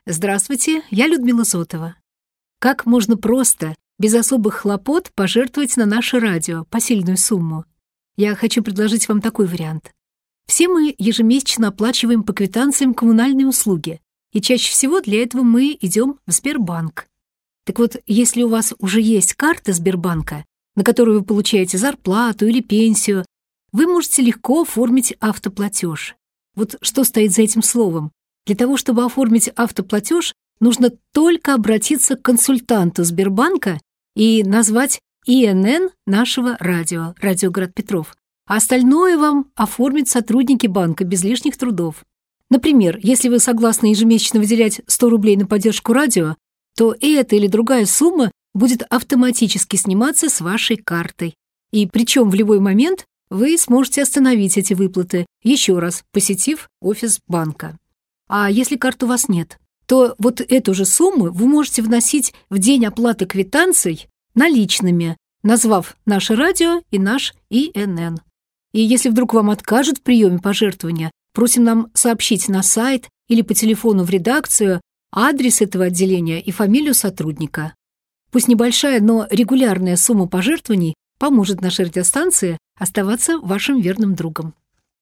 Здравствуйте, я Людмила Зотова. Как можно просто, без особых хлопот, пожертвовать на наше радио посильную сумму? Я хочу предложить вам такой вариант. Все мы ежемесячно оплачиваем по квитанциям коммунальные услуги, и чаще всего для этого мы идем в Сбербанк. Так вот, если у вас уже есть карта Сбербанка, на которую вы получаете зарплату или пенсию, вы можете легко оформить автоплатеж. Вот что стоит за этим словом? Для того, чтобы оформить автоплатеж, нужно только обратиться к консультанту Сбербанка и назвать ИНН нашего радио «Град Петров», а остальное вам оформят сотрудники банка без лишних трудов. Например, если вы согласны ежемесячно выделять 100 рублей на поддержку радио, то эта или другая сумма будет автоматически сниматься с вашей картой. И причем в любой момент вы сможете остановить эти выплаты, еще раз посетив офис банка. А если карты у вас нет, то вот эту же сумму вы можете вносить в день оплаты квитанций наличными, назвав наше радио и наш ИНН. И если вдруг вам откажут в приеме пожертвования, просим нам сообщить на сайт или по телефону в редакцию адрес этого отделения и фамилию сотрудника. Пусть небольшая, но регулярная сумма пожертвований поможет нашей радиостанции оставаться вашим верным другом.